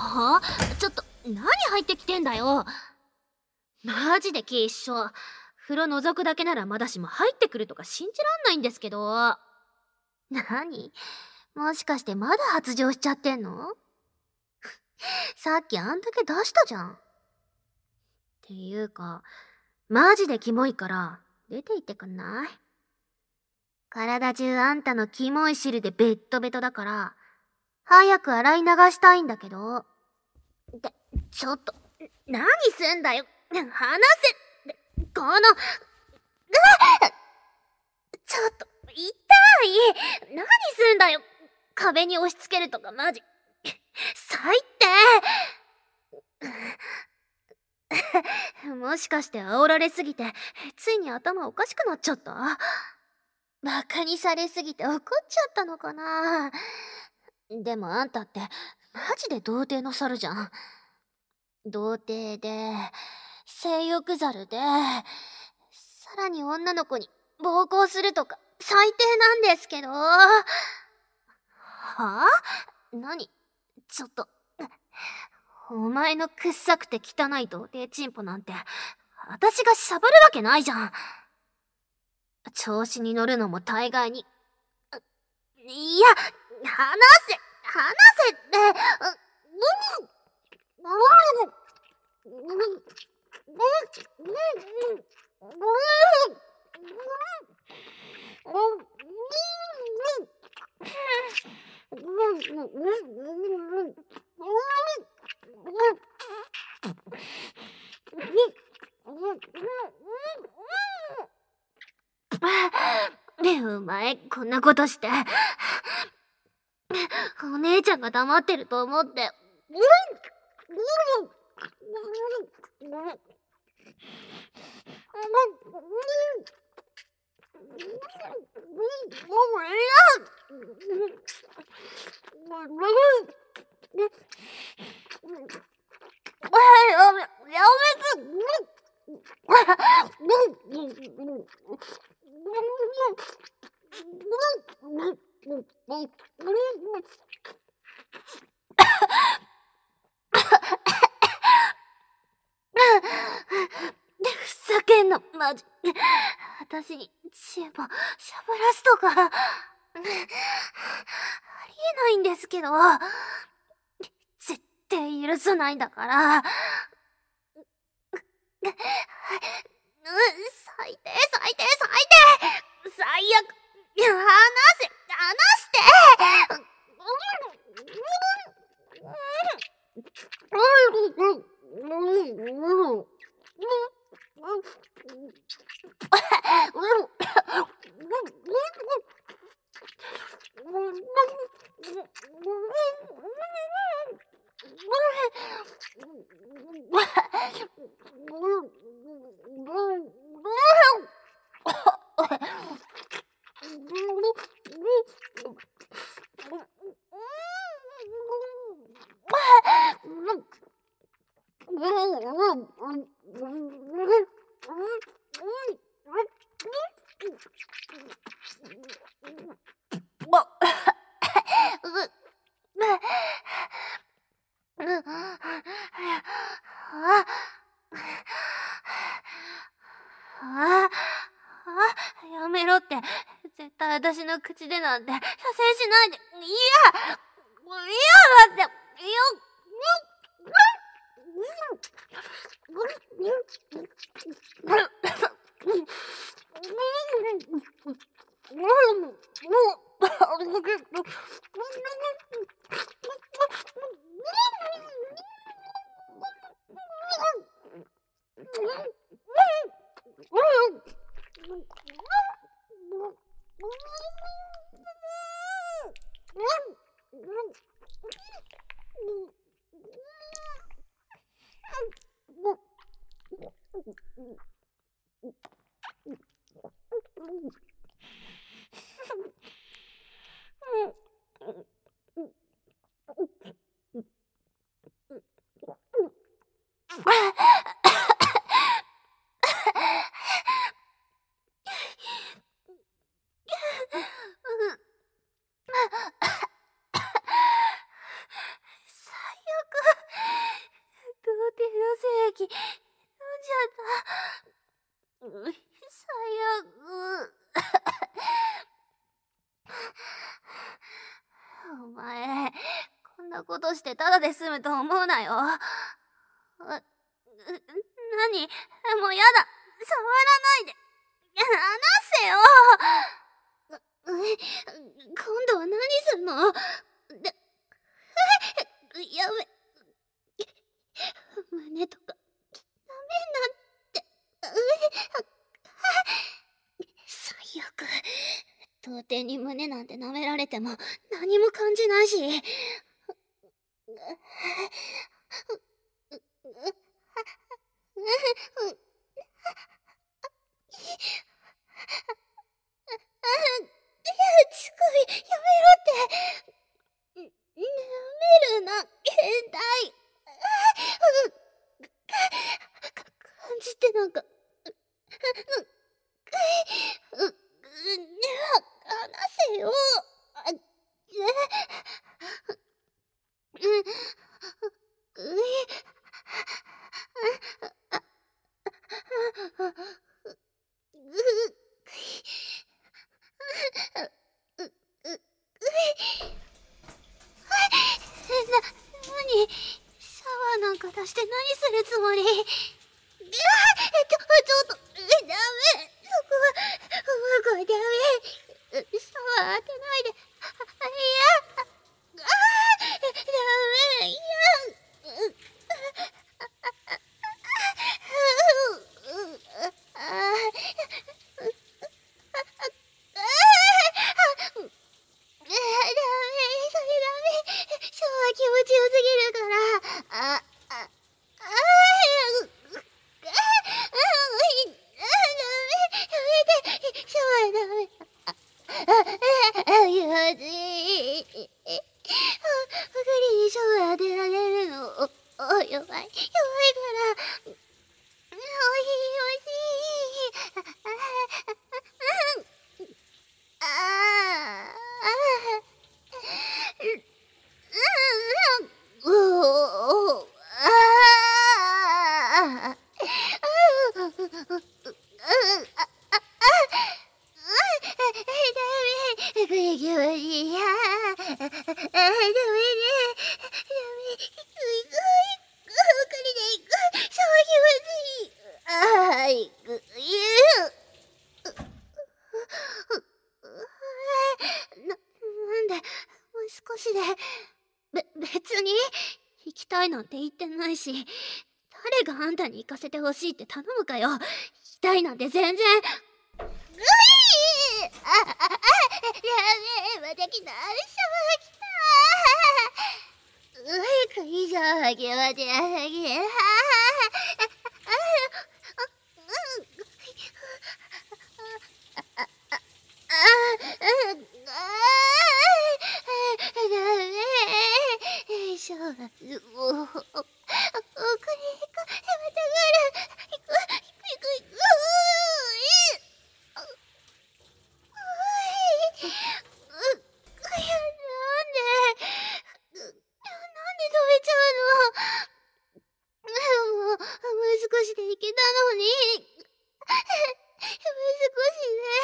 はあ、ちょっと何入ってきてんだよ。マジで気一緒。風呂覗くだけならまだしも入ってくるとか信じらんないんですけど。何？もしかしてまだ発情しちゃってんの？さっきあんだけ出したじゃん。っていうか、マジでキモいから出て行ってくんない？体中あんたのキモい汁でベットベトだから、早く洗い流したいんだけど。ちょっと、何すんだよ。離せ。この、ちょっと、痛い。何すんだよ。壁に押し付けるとかマジ。最低。もしかして煽られすぎて、ついに頭おかしくなっちゃった？バカにされすぎて怒っちゃったのかな。でもあんたって、マジで童貞の猿じゃん。童貞で、性欲ざるで、さらに女の子に暴行するとか最低なんですけど。はあ？何？ちょっと、お前のくっさくて汚い童貞チンポなんて私がしゃぶるわけないじゃん。調子に乗るのも大概に。いや、離せって。お前こんなことしてお姉ちゃんが黙ってると思ってやふざけんなマジ。私にチンポしゃぶらすとかありえないんですけど。絶対許さないんだから。最低最低最低。最悪。離して。やめろって。絶対私の口でなんて射精しないで。だって。 なことしてただで済むと思うなよ。何？もうやだ。触らないで。離せよ。今度は何すんの？やめ。胸とか、ダメなんて。最悪。到底に胸なんて舐められても何も感じないし。ちこい、やめろって。舐めるな、変態。感じてなんか、離せよ。何？シャワーなんか出して何するつもり？ちょっと、ダメ。そこは、ダメ。シャワー当てないで。いや、ダメ、いや。ダメ、それダメ。シャワー気持ちよすぎるから。シャワーダメ。気持ちいい。無理にシャワー当てられるの。弱い。弱いから。気持ちいい。なんで、もう少しで。別に行きたいなんて言ってないし、誰があんたに行かせてほしいって頼むかよ。行きたいなんて全然。やべえ、また来た。シャワー来た。いいじゃん、気持ちよすぎる。シャワー、もう、奥に行く。また来る。行く。なんで止めちゃうの？もう少しで行けたのに。もう少し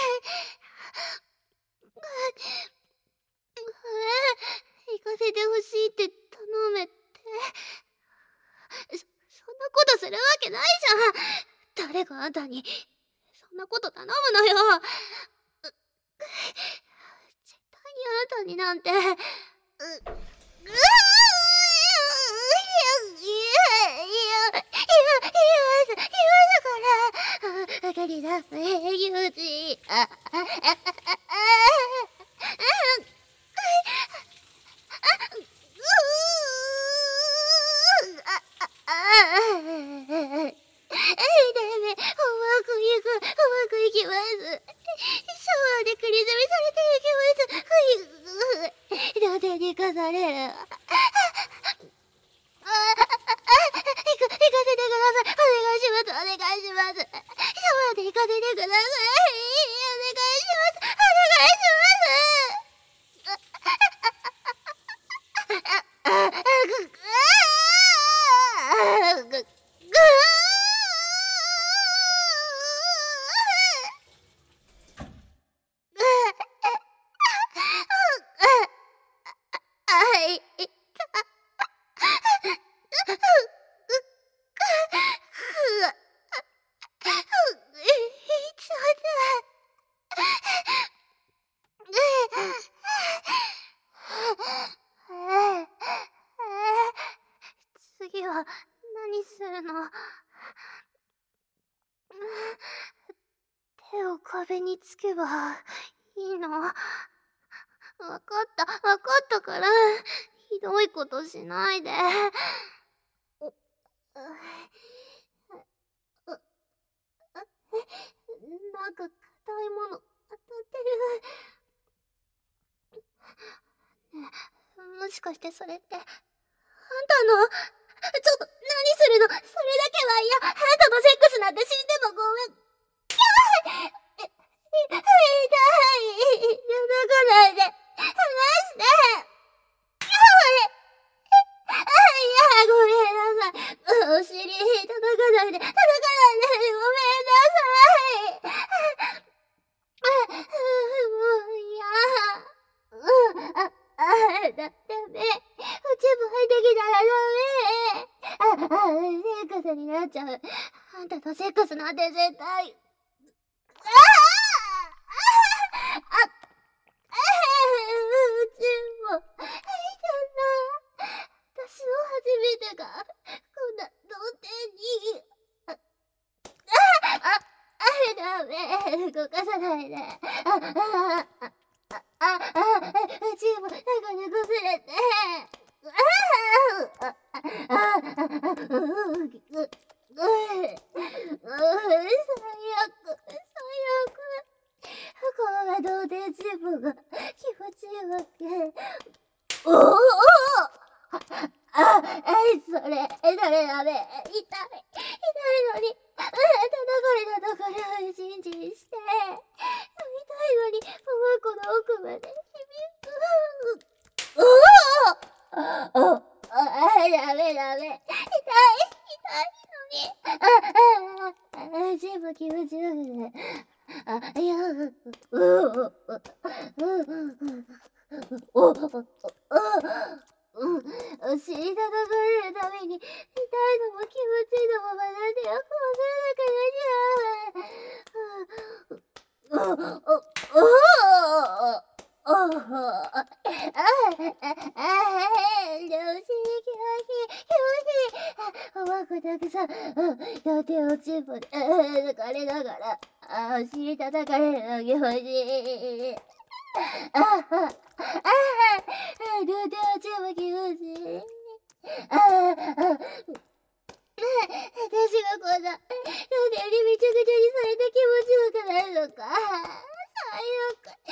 で。行かせてほしいって頼めって。そんなことするわけないじゃん。誰があんたにそんなこと頼むのよ。絶対にあんたになんて。今だから。ダメ、気持ちいい。うまくいきます。シャワーでクリズミされていきます。土手にかされる。行かせてください。お願いします。シャワーで行かせてください。お願いします。お願いします。い何するの？手を壁につけばいいの？わかったから、ひどいことしないで。うなんか硬いもの当たってる。ねえ、もしかしてそれって、あんたの、ちょっと何するの？それだけは嫌。あんたとセックスなんて死んでもごめん。痛い。叩かないで。離して。ごめんなさい。お尻叩かないで。ごめんなさい。もう嫌。だってね、おちぶ入ってきたらダメ。セックスになっちゃう。あんたとセックスなんて絶対。うちも、いたな。私の初めてが、こんな童貞に。ダメ。動かさないで。うちも、なんかね、崩れて。最悪。この童貞チームが気持ちいいわけ。おおそれ、ダメ。痛いのに。叩かれたところを信じして。痛いのに、おまこの奥まで響く。ダメ。痛いのに。全部気持ちよくね。いや、お尻叩かれるために、痛いのも気持ちいいのも学んでよくわからなくなっちゃう。おまこたくさん、両手をチンポで、抜かれながら、お尻叩かれるの気持ちいい。両手をチンポ気持ちいい。私がこんな、なんでにめちゃくちゃにされて気持ちよくなるのか。最悪な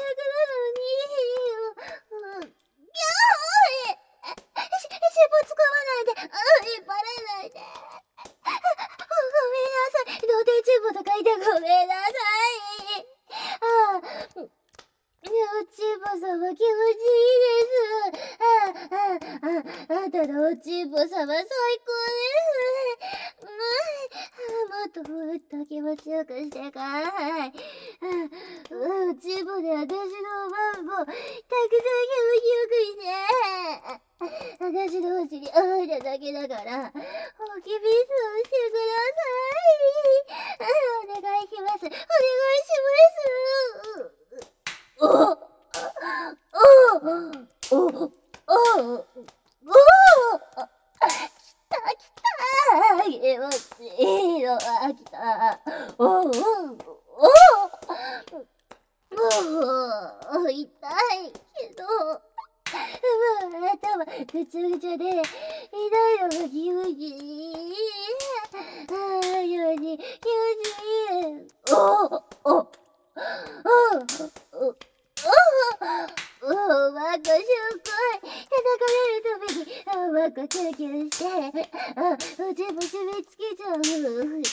のに。尻尾つかまないで。引っ張らないで。ごめんなさい。童貞チンポとかいてごめんなさい。おちんぽ様気持ちいいです。あんたのおちんぽ様最高です。もっと気持ちよくしてかい。おちんぽで私のおまんぼたくさん気持ちよくして。私のお尻叩きながら、おきびすをしてください。お願いします。気持ちいいのが来た。痛いけど、頭ぐちゃぐちゃで、痛いのが気持ちいい。気持ちいい。おまこしょっこい。叩かれるために、おまこキュンキュンして、全部締め付けちゃう。全部の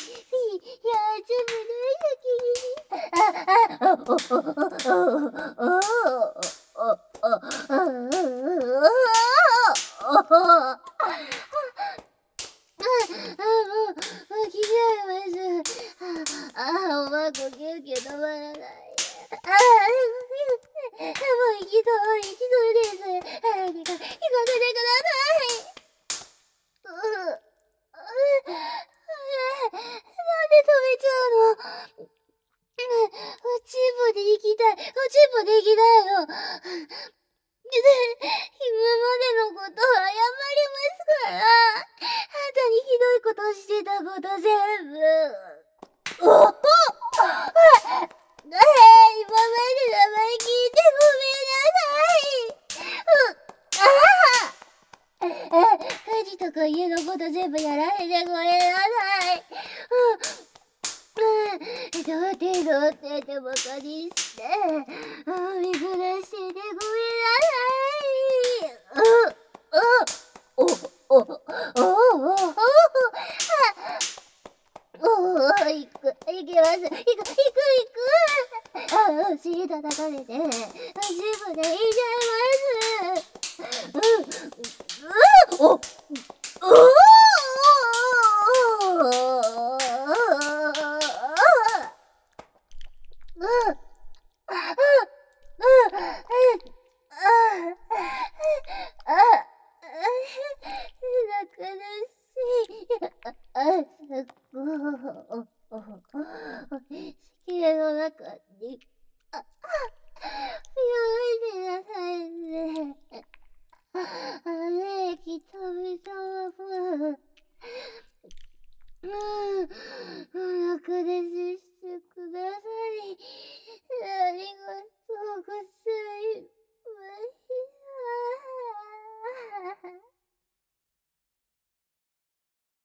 もう、気が合います。おまこキュンキュン止まらない。もう一度です。行かせてください。なんで止めちゃうの？おちんぽで行きたいの。今までのこと謝りますから。 なんか家のこと全部やらせてごめんなさい。どうってバカにして、見下しててごめんなさい。お、お、お、お、行く、行きます。行く。お尻叩かれて、ジムで言いちゃいます。お